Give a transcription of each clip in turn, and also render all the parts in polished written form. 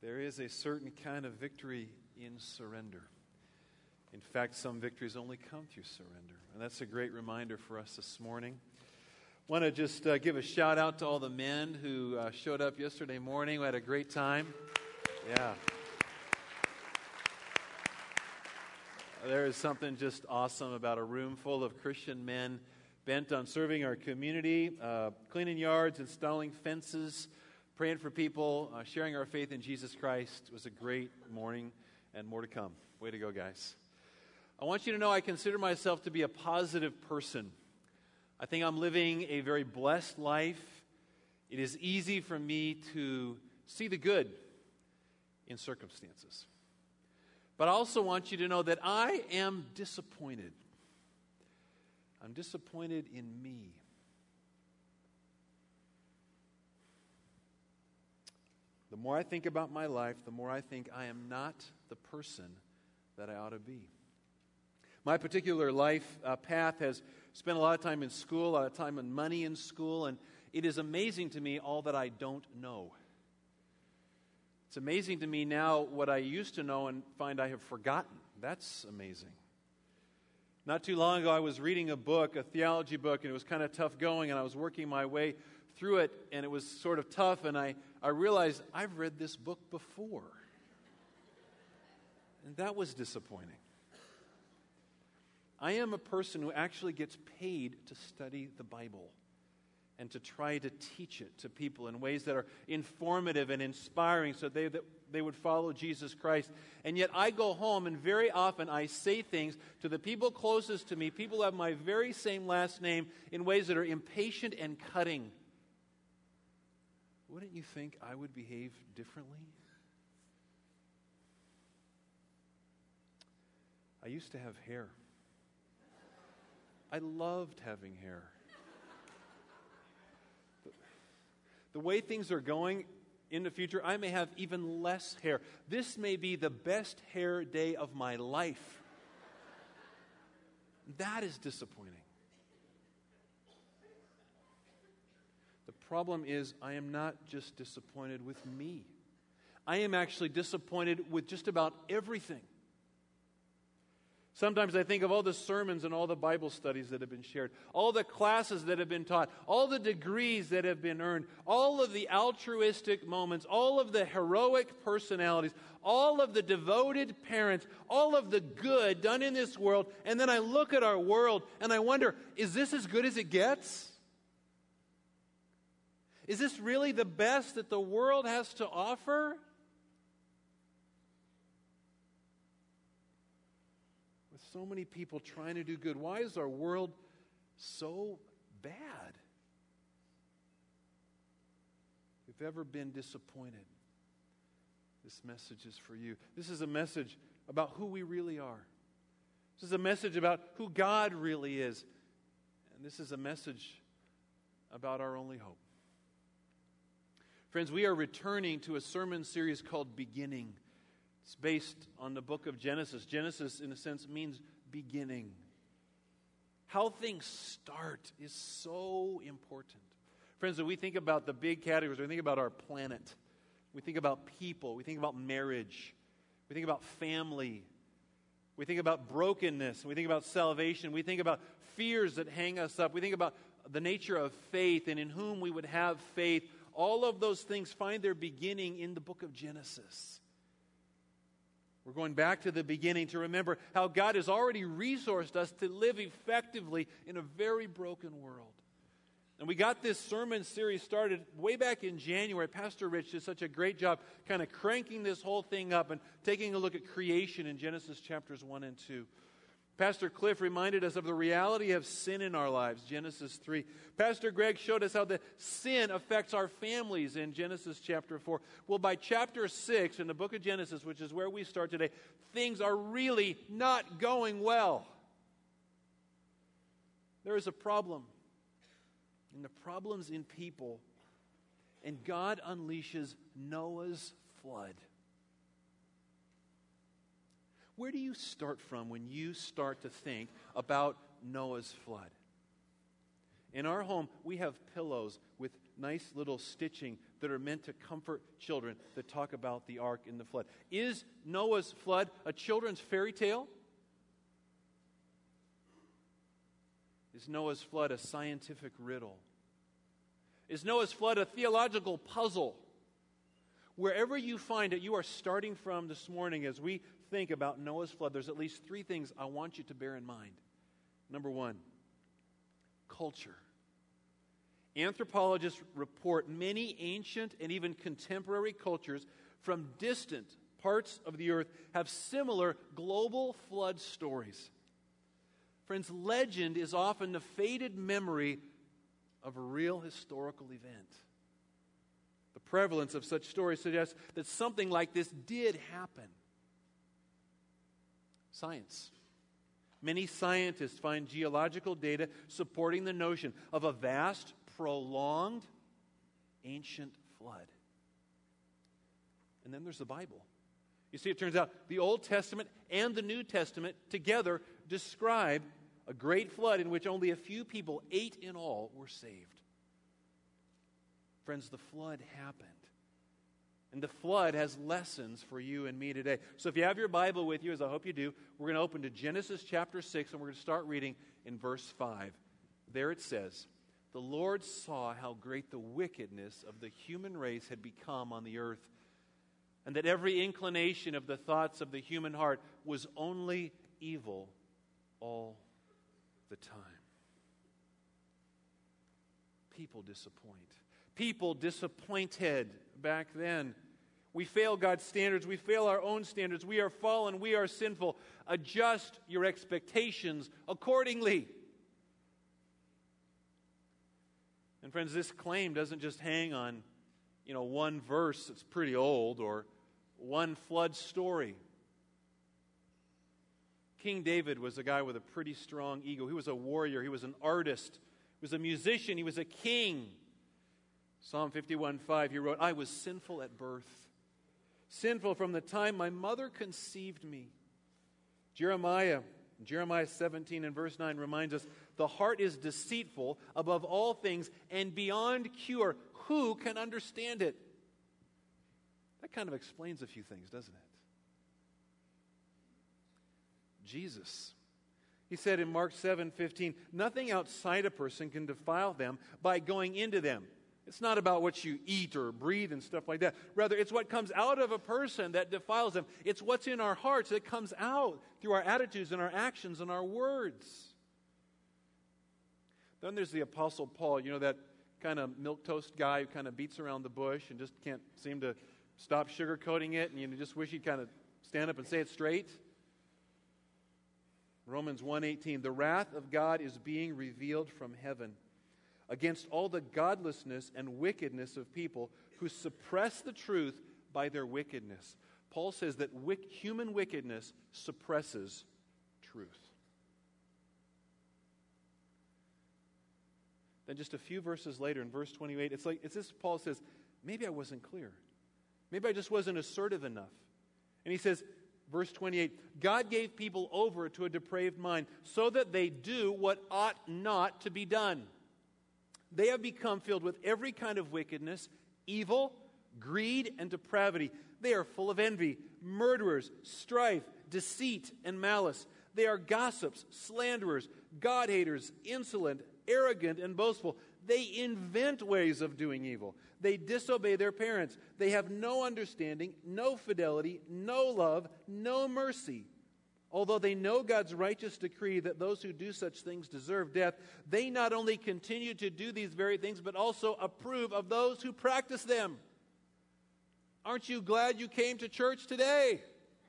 There is a certain kind of victory in surrender. In fact, some victories only come through surrender. And that's a great reminder for us this morning. I want to just give a shout out to all the men who showed up yesterday morning. We had a great time. Yeah. There is something just awesome about a room full of Christian men bent on serving our community, cleaning yards, installing fences, praying for people, sharing our faith in Jesus Christ. It was a great morning and more to come. Way to go, guys. I want you to know I consider myself to be a positive person. I think I'm living a very blessed life. It is easy for me to see the good in circumstances. But I also want you to know that I am disappointed. I'm disappointed in me. The more I think about my life, the more I think I am not the person that I ought to be. My particular life path has spent a lot of time in school, a lot of time and money in school, and it is amazing to me all that I don't know. It's amazing to me now what I used to know and find I have forgotten. That's amazing. Not too long ago, I was reading a book, a theology book, and it was kind of tough going, and I was working my way through it, and it was sort of tough, and I realized I've read this book before. And that was disappointing. I am a person who actually gets paid to study the Bible and to try to teach it to people in ways that are informative and inspiring so that they would follow Jesus Christ. And yet I go home and very often I say things to the people closest to me, people who have my very same last name, in ways that are impatient and cutting. Wouldn't you think I would behave differently? I used to have hair. I loved having hair. The way things are going in the future, I may have even less hair. This may be the best hair day of my life. That is disappointing. The problem is, I am not just disappointed with me. I am actually disappointed with just about everything. Sometimes I think of all the sermons and all the Bible studies that have been shared, all the classes that have been taught, all the degrees that have been earned, all of the altruistic moments, all of the heroic personalities, all of the devoted parents, all of the good done in this world, and then I look at our world and I wonder, is this as good as it gets? Is this really the best that the world has to offer? With so many people trying to do good, why is our world so bad? If you've ever been disappointed, this message is for you. This is a message about who we really are. This is a message about who God really is. And this is a message about our only hope. Friends, we are returning to a sermon series called Beginning. It's based on the book of Genesis. Genesis, in a sense, means beginning. How things start is so important. Friends, when we think about the big categories, we think about our planet, we think about people, we think about marriage, we think about family, we think about brokenness, we think about salvation, we think about fears that hang us up, we think about the nature of faith and in whom we would have faith. All of those things find their beginning in the book of Genesis. We're going back to the beginning to remember how God has already resourced us to live effectively in a very broken world. And we got this sermon series started way back in January. Pastor Rich did such a great job kind of cranking this whole thing up and taking a look at creation in Genesis chapters 1 and 2. Pastor Cliff reminded us of the reality of sin in our lives, Genesis 3. Pastor Greg showed us how the sin affects our families in Genesis chapter 4. Well, by chapter 6 in the book of Genesis, which is where we start today, things are really not going well. There is a problem. And the problem's in people. And God unleashes Noah's flood. Where do you start from when you start to think about Noah's flood? In our home, we have pillows with nice little stitching that are meant to comfort children that talk about the ark and the flood. Is Noah's flood a children's fairy tale? Is Noah's flood a scientific riddle? Is Noah's flood a theological puzzle? Wherever you find it, you are starting from this morning as we think about Noah's flood. There's at least three things I want you to bear in mind. Number one, culture. Anthropologists report many ancient and even contemporary cultures from distant parts of the earth have similar global flood stories. Friends, legend is often the faded memory of a real historical event. The prevalence of such stories suggests that something like this did happen. Science. Many scientists find geological data supporting the notion of a vast, prolonged, ancient flood. And then there's the Bible. You see, it turns out the Old Testament and the New Testament together describe a great flood in which only a few people, 8 in all, were saved. Friends, the flood happened. And the flood has lessons for you and me today. So if you have your Bible with you, as I hope you do, we're going to open to Genesis chapter 6, and we're going to start reading in verse 5. There it says, "The Lord saw how great the wickedness of the human race had become on the earth, and that every inclination of the thoughts of the human heart was only evil all the time." People disappoint. People disappointed back then. We fail God's standards. We fail our own standards. We are fallen. We are sinful. Adjust your expectations accordingly. And friends, this claim doesn't just hang on, one verse that's pretty old or one flood story. King David was a guy with a pretty strong ego. He was a warrior. He was an artist. He was a musician. He was a king. Psalm 51:5, he wrote, "I was sinful at birth, sinful from the time my mother conceived me." Jeremiah 17 and verse 9 reminds us, "The heart is deceitful above all things and beyond cure. Who can understand it?" That kind of explains a few things, doesn't it? Jesus. He said in Mark 7:15, "Nothing outside a person can defile them by going into them." It's not about what you eat or breathe and stuff like that. Rather, it's what comes out of a person that defiles them. It's what's in our hearts that comes out through our attitudes and our actions and our words. Then there's the Apostle Paul, that kind of milquetoast guy who kind of beats around the bush and just can't seem to stop sugarcoating it, and you just wish he'd kind of stand up and say it straight. Romans 1:18, "The wrath of God is being revealed from heaven against all the godlessness and wickedness of people who suppress the truth by their wickedness." Paul says that human wickedness suppresses truth. Then just a few verses later in verse 28, it's as if Paul says, maybe I wasn't clear. Maybe I just wasn't assertive enough. And he says, verse 28, "God gave people over to a depraved mind so that they do what ought not to be done. They have become filled with every kind of wickedness, evil, greed, and depravity. They are full of envy, murderers, strife, deceit, and malice. They are gossips, slanderers, God-haters, insolent, arrogant, and boastful. They invent ways of doing evil. They disobey their parents. They have no understanding, no fidelity, no love, no mercy. Although they know God's righteous decree that those who do such things deserve death, they not only continue to do these very things, but also approve of those who practice them." Aren't you glad you came to church today?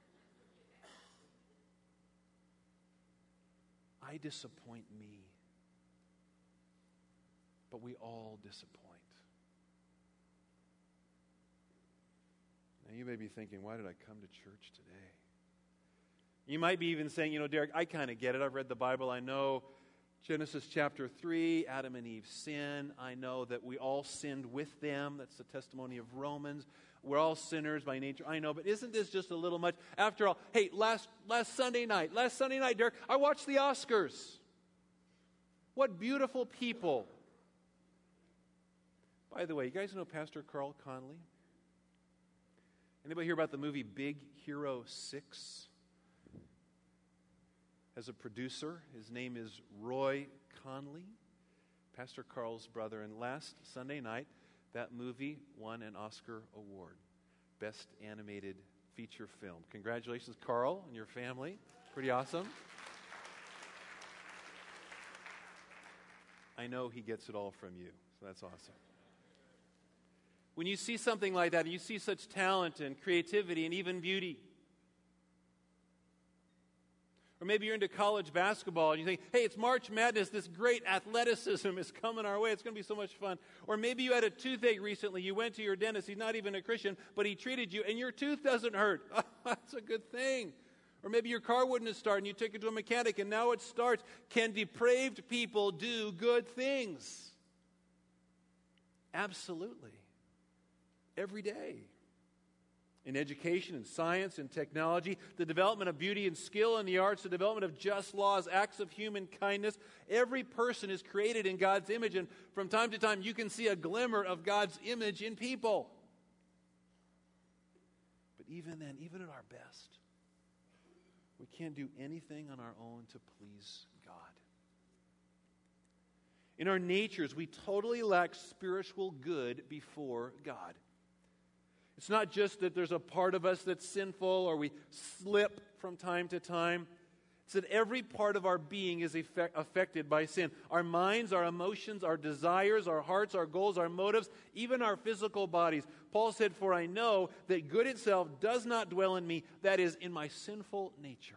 I disappoint me, but we all disappoint. Now you may be thinking, why did I come to church today? You might be even saying, Derek, I kind of get it. I've read the Bible. I know Genesis chapter 3, Adam and Eve's sin. I know that we all sinned with them. That's the testimony of Romans. We're all sinners by nature. I know, but isn't this just a little much? After all, hey, last Sunday night, Derek, I watched the Oscars. What beautiful people. By the way, you guys know Pastor Carl Conley? Anybody hear about the movie Big Hero 6? As a producer, his name is Roy Conley, Pastor Carl's brother. And last Sunday night, that movie won an Oscar award, Best Animated Feature Film. Congratulations, Carl, and your family. Pretty awesome. I know he gets it all from you, so that's awesome. When you see something like that, and you see such talent and creativity and even beauty, or maybe you're into college basketball and you think, hey, it's March Madness, this great athleticism is coming our way, it's going to be so much fun. Or maybe you had a toothache recently, you went to your dentist, he's not even a Christian, but he treated you and your tooth doesn't hurt. That's a good thing. Or maybe your car wouldn't start and you took it to a mechanic and now it starts. Can depraved people do good things? Absolutely. Every day. In education and science and technology, the development of beauty and skill in the arts, the development of just laws, acts of human kindness, every person is created in God's image, and from time to time you can see a glimmer of God's image in people. But even then, even at our best, we can't do anything on our own to please God. In our natures, we totally lack spiritual good before God. It's not just that there's a part of us that's sinful or we slip from time to time. It's that every part of our being is affected by sin. Our minds, our emotions, our desires, our hearts, our goals, our motives, even our physical bodies. Paul said, "For I know that good itself does not dwell in me, that is, in my sinful nature."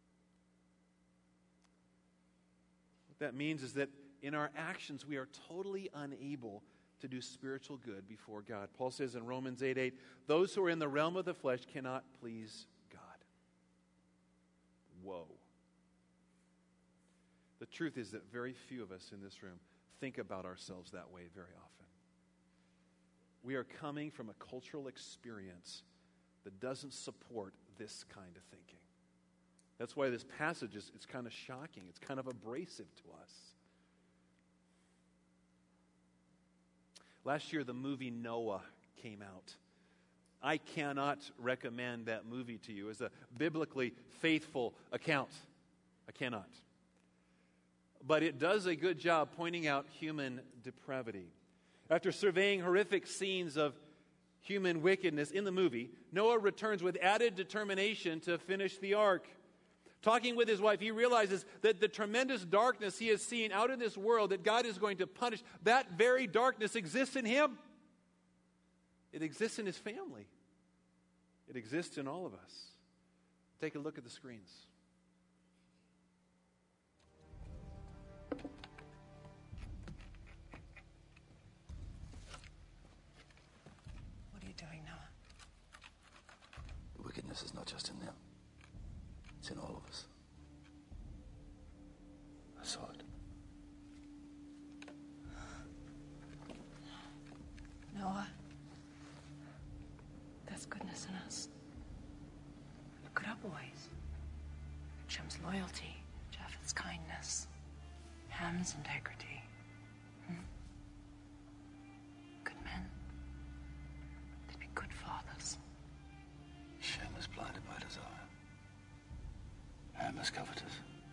What that means is that in our actions, we are totally unable to do spiritual good before God. Paul says in Romans 8:8, those who are in the realm of the flesh cannot please God. Whoa. The truth is that very few of us in this room think about ourselves that way very often. We are coming from a cultural experience that doesn't support this kind of thinking. That's why this passage it's kind of shocking. It's kind of abrasive to us. Last year, the movie Noah came out. I cannot recommend that movie to you as a biblically faithful account. I cannot. But it does a good job pointing out human depravity. After surveying horrific scenes of human wickedness in the movie, Noah returns with added determination to finish the ark. Talking with his wife, he realizes that the tremendous darkness he has seen out in this world that God is going to punish, that very darkness exists in him. It exists in his family. It exists in all of us. Take a look at the screens. What are you doing, Noah? The wickedness is not just in them. It's in all of us. I saw it. Noah, there's goodness in us. Look at our boys. Shem's loyalty, Japheth's kindness, Ham's integrity. Good men. They'd be good fathers. Shem is blinded by desire. Ham is covetous.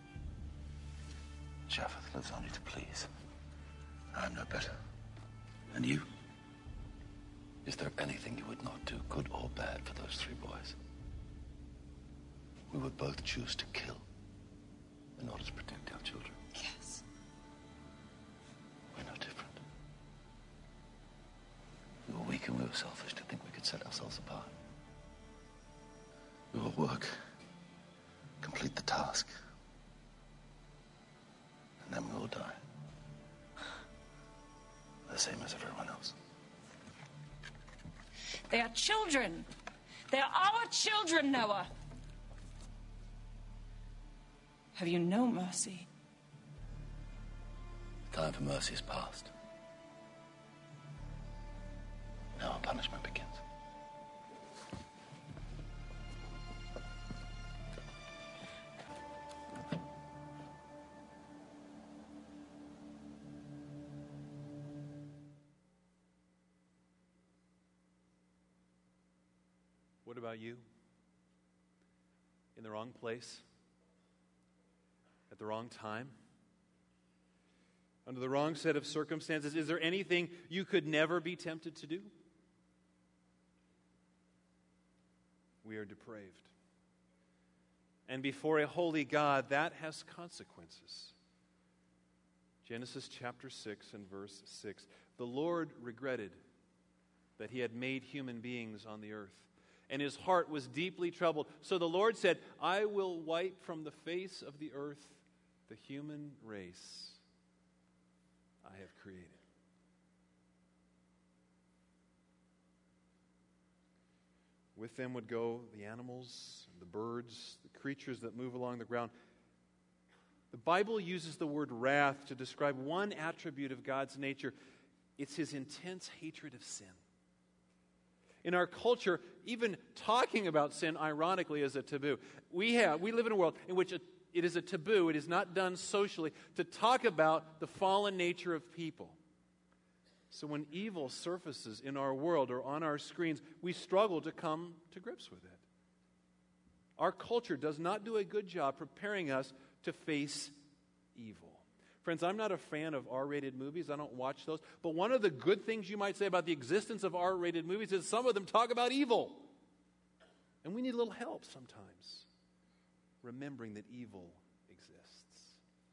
Japheth lives only to please. I am no better. And you? Is there anything you would not do, good or bad, for those three boys? We would both choose to kill in order to protect our children. Yes. We're no different. We were weak and we were selfish to think we could set ourselves apart. We will work, complete the task, and then we will die. The same as everyone else. They are children. They are our children, Noah. Have you no mercy? The time for mercy is past. Now our punishment begins. about you? In the wrong place? At the wrong time? Under the wrong set of circumstances? Is there anything you could never be tempted to do? We are depraved. And before a holy God, that has consequences. Genesis chapter 6 and verse 6. The Lord regretted that he had made human beings on the earth, and his heart was deeply troubled. So the Lord said, I will wipe from the face of the earth the human race I have created. With them would go the animals, the birds, the creatures that move along the ground. The Bible uses the word wrath to describe one attribute of God's nature. It's his intense hatred of sin. In our culture, even talking about sin, ironically, is a taboo. We live in a world in which it is a taboo, it is not done socially, to talk about the fallen nature of people. So when evil surfaces in our world or on our screens, we struggle to come to grips with it. Our culture does not do a good job preparing us to face evil. Friends, I'm not a fan of R-rated movies. I don't watch those. But one of the good things you might say about the existence of R-rated movies is some of them talk about evil. And we need a little help sometimes, remembering that evil exists.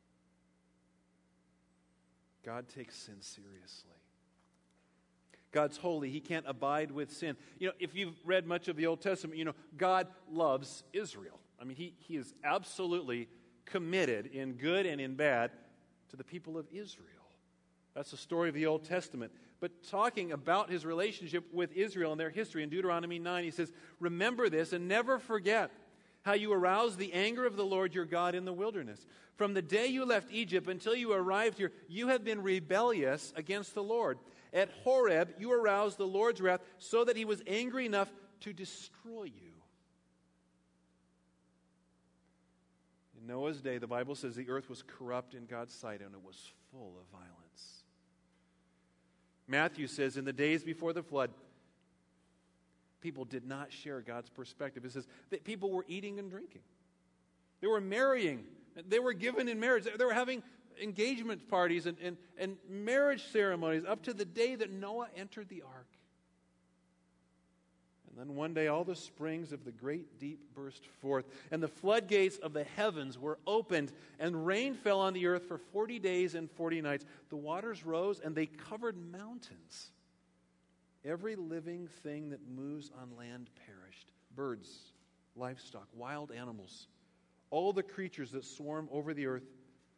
God takes sin seriously. God's holy. He can't abide with sin. You know, if you've read much of the Old Testament, you know, God loves Israel. I mean, he is absolutely committed in good and in bad to the people of Israel. That's the story of the Old Testament. But talking about his relationship with Israel and their history in Deuteronomy 9, he says, remember this and never forget how you aroused the anger of the Lord your God in the wilderness. From the day you left Egypt until you arrived here, you have been rebellious against the Lord. At Horeb, you aroused the Lord's wrath so that he was angry enough to destroy you. In Noah's day, the Bible says the earth was corrupt in God's sight and it was full of violence. Matthew says in the days before the flood, people did not share God's perspective. It says that people were eating and drinking. They were marrying. They were given in marriage. They were having engagement parties and marriage ceremonies up to the day that Noah entered the ark. And then one day all the springs of the great deep burst forth, and the floodgates of the heavens were opened, and rain fell on the earth for 40 days and 40 nights. The waters rose, and they covered mountains. Every living thing that moves on land perished. Birds, livestock, wild animals, all the creatures that swarm over the earth,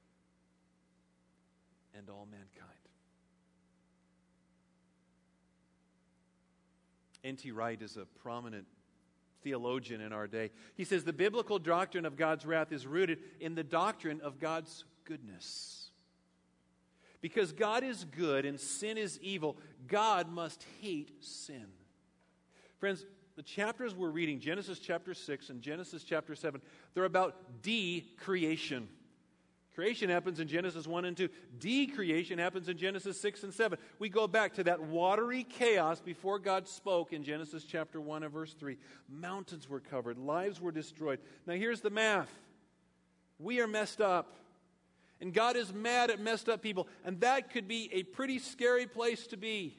and all mankind. N.T. Wright is a prominent theologian in our day. He says the biblical doctrine of God's wrath is rooted in the doctrine of God's goodness. Because God is good and sin is evil, God must hate sin. Friends, the chapters we're reading, Genesis chapter 6 and Genesis chapter 7, they're about decreation. Creation happens in Genesis 1 and 2. Decreation happens in Genesis 6 and 7. We go back to that watery chaos before God spoke in Genesis chapter 1 and verse 3. Mountains were covered. Lives were destroyed. Now here's the math. We are messed up. And God is mad at messed up people. And that could be a pretty scary place to be.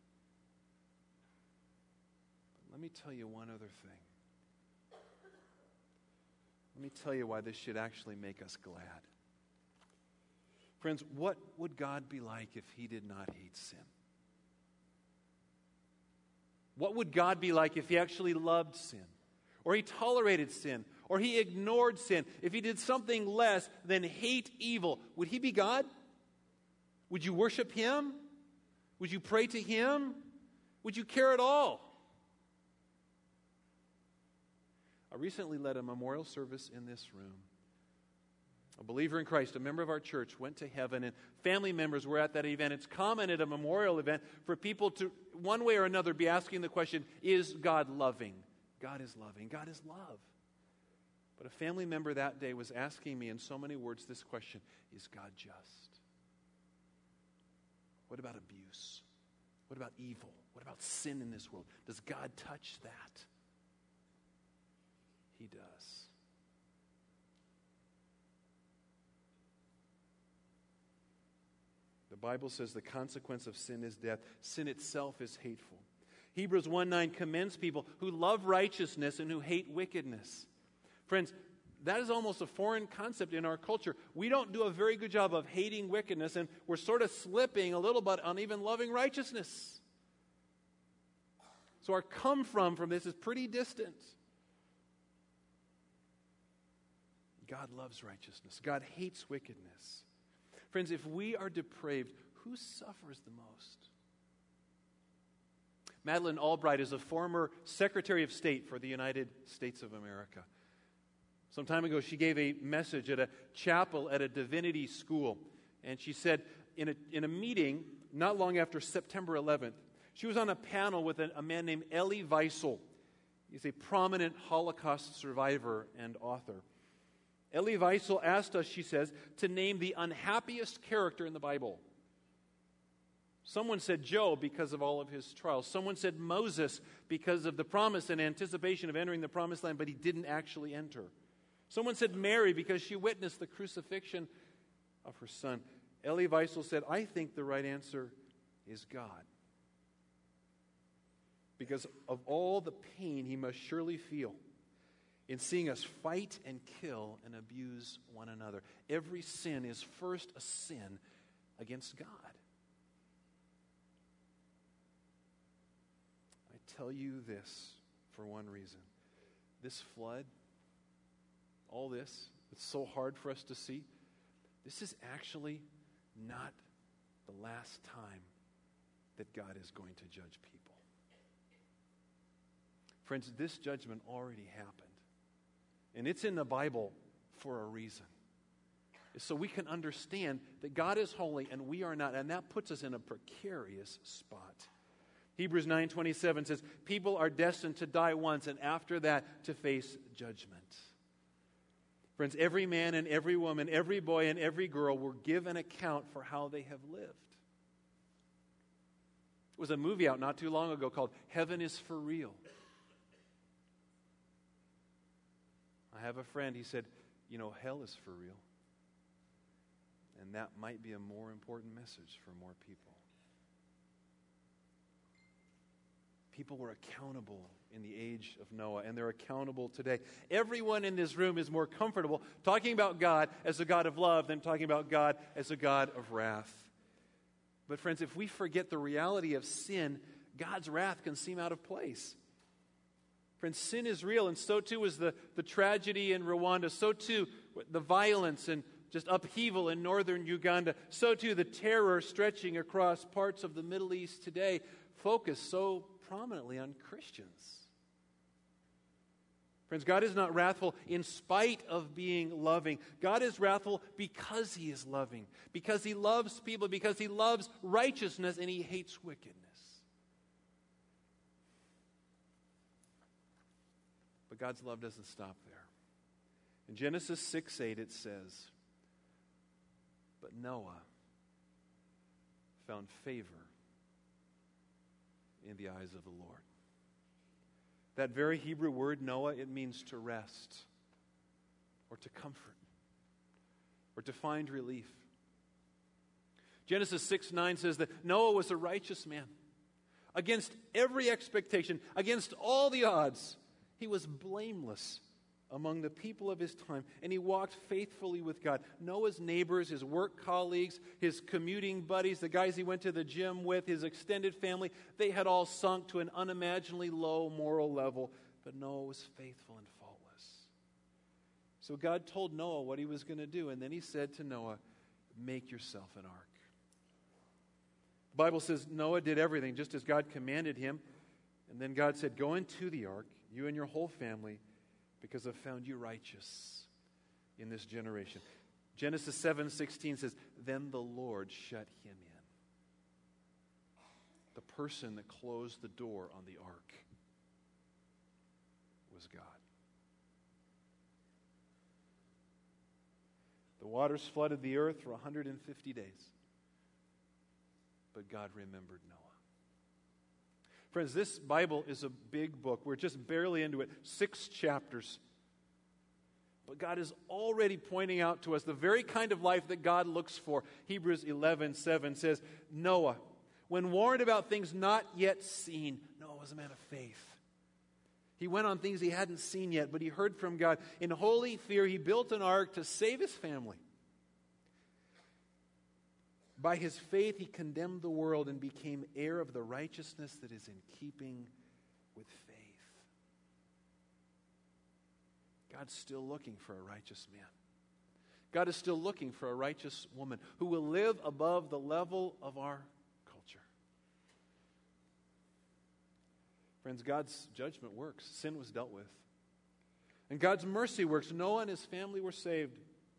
But let me tell you one other thing. Let me tell you why this should actually make us glad. Friends, what would God be like if he did not hate sin? What would God be like if he actually loved sin? Or he tolerated sin? Or he ignored sin? If he did something less than hate evil, would he be God? Would you worship him? Would you pray to him? Would you care at all? I recently led a memorial service in this room. A believer in Christ, a member of our church, went to heaven, and family members were at that event. It's common at a memorial event for people to, one way or another, be asking the question, is God loving? God is loving. God is love. But a family member that day was asking me in so many words this question, is God just? What about abuse? What about evil? What about sin in this world? Does God touch that? He does. The Bible says the consequence of sin is death. Sin itself is hateful. Hebrews 1:9 commends people who love righteousness and who hate wickedness. Friends, that is almost a foreign concept in our culture. We don't do a very good job of hating wickedness, and we're sort of slipping a little bit on even loving righteousness. So our come from this is pretty distant. God loves righteousness. God hates wickedness. Friends, if we are depraved, who suffers the most? Madeleine Albright is a former Secretary of State for the United States of America. Some time ago, she gave a message at a chapel at a divinity school. And she said in a meeting not long after September 11th, she was on a panel with a man named Elie Wiesel. He's a prominent Holocaust survivor and author. Elie Wiesel asked us, she says, to name the unhappiest character in the Bible. Someone said Job because of all of his trials. Someone said Moses because of the promise and anticipation of entering the promised land, but he didn't actually enter. Someone said Mary because she witnessed the crucifixion of her son. Elie Wiesel said, I think the right answer is God. Because of all the pain he must surely feel in seeing us fight and kill and abuse one another. Every sin is first a sin against God. I tell you this for one reason. This flood, all this, it's so hard for us to see. This is actually not the last time that God is going to judge people. Friends, this judgment already happened. And it's in the Bible for a reason. So we can understand that God is holy and we are not. And that puts us in a precarious spot. Hebrews 9:27 says, people are destined to die once and after that to face judgment. Friends, every man and every woman, every boy and every girl will give an account for how they have lived. There was a movie out not too long ago called Heaven is for Real. I have a friend, he said, hell is for real. And that might be a more important message for more people. People were accountable in the age of Noah, and they're accountable today. Everyone in this room is more comfortable talking about God as a God of love than talking about God as a God of wrath. But friends, if we forget the reality of sin, God's wrath can seem out of place. Friends, sin is real, and so too is the tragedy in Rwanda. So too the violence and just upheaval in northern Uganda. So too the terror stretching across parts of the Middle East today, focused so prominently on Christians. Friends, God is not wrathful in spite of being loving. God is wrathful because He is loving, because He loves people, because He loves righteousness, and He hates wickedness. But God's love doesn't stop there. In Genesis 6:8 it says, but Noah found favor in the eyes of the Lord. That very Hebrew word, Noah, it means to rest, or to comfort, or to find relief. Genesis 6:9 says that Noah was a righteous man. Against every expectation, against all the odds, he was blameless among the people of his time, and he walked faithfully with God. Noah's neighbors, his work colleagues, his commuting buddies, the guys he went to the gym with, his extended family, they had all sunk to an unimaginably low moral level, but Noah was faithful and faultless. So God told Noah what he was going to do, and then he said to Noah, make yourself an ark. The Bible says Noah did everything just as God commanded him, and then God said, go into the ark, you and your whole family, because I've found you righteous in this generation. Genesis 7:16 says, then the Lord shut him in. The person that closed the door on the ark was God. The waters flooded the earth for 150 days. But God remembered Noah. Friends, this Bible is a big book. We're just barely into it. 6 chapters. But God is already pointing out to us the very kind of life that God looks for. Hebrews 11:7 says, Noah, when warned about things not yet seen, Noah was a man of faith. He went on things he hadn't seen yet, but he heard from God. In holy fear, he built an ark to save his family. By his faith, he condemned the world and became heir of the righteousness that is in keeping with faith. God's still looking for a righteous man. God is still looking for a righteous woman who will live above the level of our culture. Friends, God's judgment works. Sin was dealt with. And God's mercy works. Noah and his family were saved.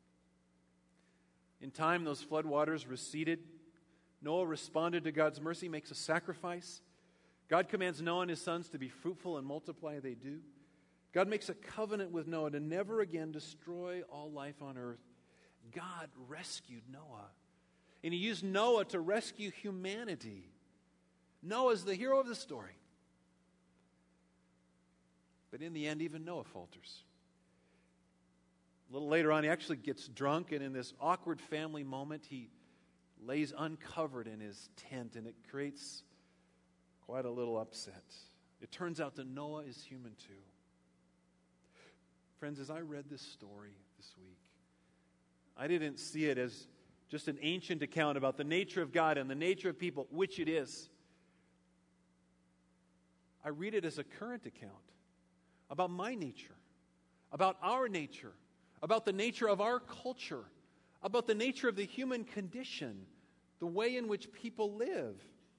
In time, those flood waters receded. Noah responded to God's mercy, makes a sacrifice. God commands Noah and his sons to be fruitful and multiply. They do. God makes a covenant with Noah to never again destroy all life on earth. God rescued Noah. And he used Noah to rescue humanity. Noah is the hero of the story. But in the end, even Noah falters. A little later on, he actually gets drunk, and in this awkward family moment, he lays uncovered in his tent, and it creates quite a little upset. It turns out that Noah is human too. Friends, as I read this story this week, I didn't see it as just an ancient account about the nature of God and the nature of people, which it is. I read it as a current account about my nature, about our nature, about the nature of our culture, about the nature of the human condition, the way in which people live.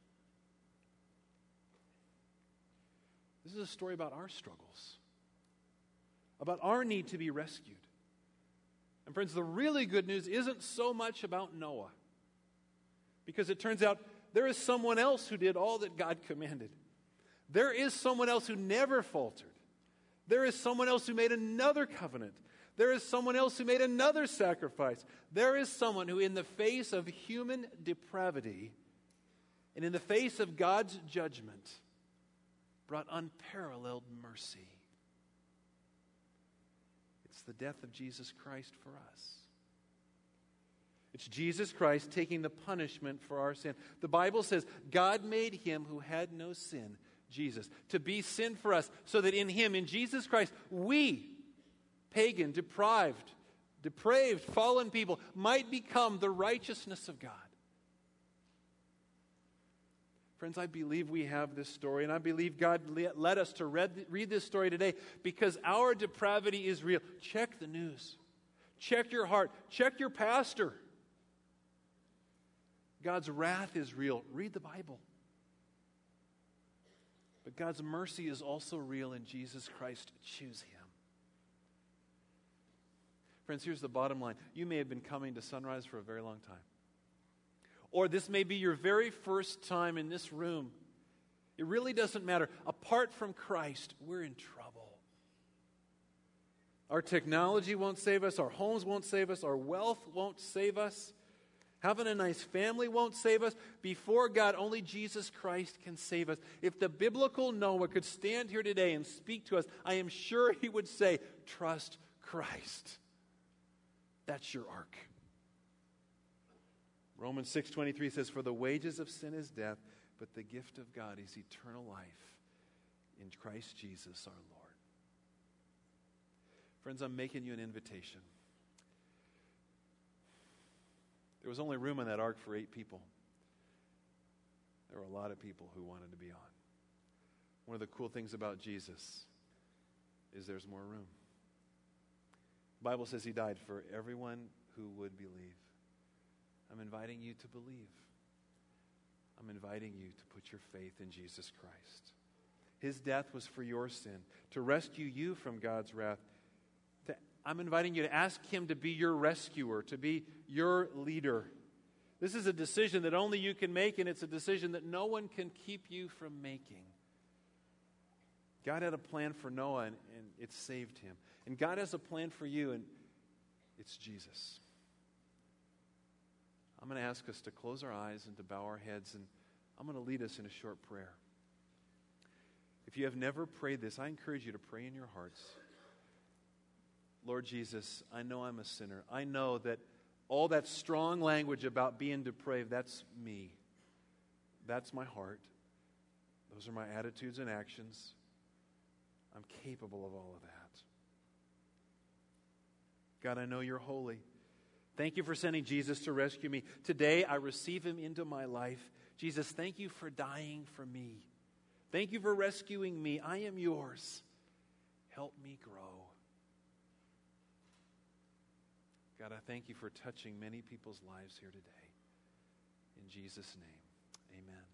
This is a story about our struggles, about our need to be rescued. And friends, the really good news isn't so much about Noah, because it turns out there is someone else who did all that God commanded. There is someone else who never faltered. There is someone else who made another covenant. There is someone else who made another sacrifice. There is someone who, in the face of human depravity and in the face of God's judgment, brought unparalleled mercy. It's the death of Jesus Christ for us. It's Jesus Christ taking the punishment for our sin. The Bible says God made him who had no sin, Jesus, to be sin for us, so that in him, in Jesus Christ, we, pagan, depraved, fallen people, might become the righteousness of God. Friends, I believe we have this story, and I believe God led us to read this story today because our depravity is real. Check the news. Check your heart. Check your pastor. God's wrath is real. Read the Bible. But God's mercy is also real in Jesus Christ. Choose him. Friends, here's the bottom line. You may have been coming to Sunrise for a very long time. Or this may be your very first time in this room. It really doesn't matter. Apart from Christ, we're in trouble. Our technology won't save us. Our homes won't save us. Our wealth won't save us. Having a nice family won't save us. Before God, only Jesus Christ can save us. If the biblical Noah could stand here today and speak to us, I am sure he would say, trust Christ. That's your ark. Romans 6:23 says, for the wages of sin is death, but the gift of God is eternal life in Christ Jesus our Lord. Friends, I'm making you an invitation. There was only room in that ark for 8 people. There were a lot of people who wanted to be on. One of the cool things about Jesus is there's more room. The Bible says he died for everyone who would believe. I'm inviting you to believe. I'm inviting you to put your faith in Jesus Christ. His death was for your sin, to rescue you from God's wrath. I'm inviting you to ask him to be your rescuer, to be your leader. This is a decision that only you can make, and it's a decision that no one can keep you from making. God had a plan for Noah, and it saved him. And God has a plan for you, and it's Jesus. I'm going to ask us to close our eyes and to bow our heads, and I'm going to lead us in a short prayer. If you have never prayed this, I encourage you to pray in your hearts. Lord Jesus, I know I'm a sinner. I know that all that strong language about being depraved, that's me. That's my heart. Those are my attitudes and actions. I'm capable of all of that. God, I know you're holy. Thank you for sending Jesus to rescue me. Today, I receive him into my life. Jesus, thank you for dying for me. Thank you for rescuing me. I am yours. Help me grow. God, I thank you for touching many people's lives here today. In Jesus' name, amen.